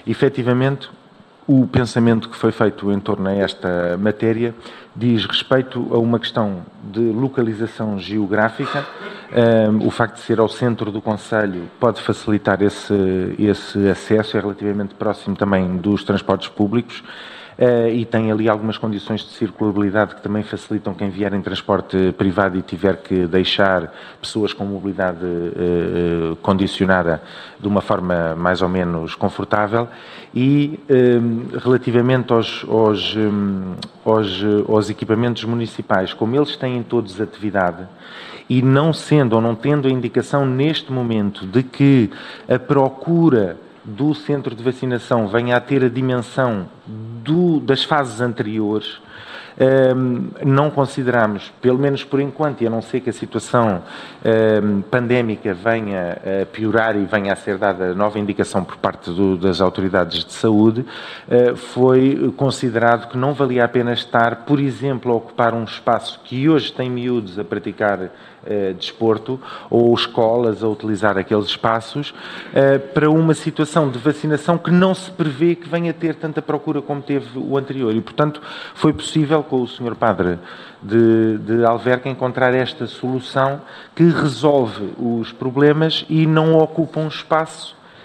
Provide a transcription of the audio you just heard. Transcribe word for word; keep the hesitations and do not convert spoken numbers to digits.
efetivamente, o pensamento que foi feito em torno a esta matéria diz respeito a uma questão de localização geográfica. Um, o facto de ser ao centro do concelho pode facilitar esse, esse acesso, é relativamente próximo também dos transportes públicos. Uh, e tem ali algumas condições de circulabilidade que também facilitam quem vier em transporte privado e tiver que deixar pessoas com mobilidade uh, condicionada de uma forma mais ou menos confortável. E um, relativamente aos, aos, um, aos, aos equipamentos municipais, como eles têm todos atividade, e não sendo ou não tendo a indicação neste momento de que a procura do centro de vacinação venha a ter a dimensão do, das fases anteriores, um, não consideramos, pelo menos por enquanto, e a não ser que a situação um, pandémica venha a piorar e venha a ser dada nova indicação por parte do, das autoridades de saúde, uh, foi considerado que não valia a pena estar, por exemplo, a ocupar um espaço que hoje tem miúdos a praticar Uh, desporto, ou escolas a utilizar aqueles espaços uh, para uma situação de vacinação que não se prevê que venha a ter tanta procura como teve o anterior. E, portanto, foi possível com o senhor Padre de, de Alverca encontrar esta solução que resolve os problemas e não ocupa um espaço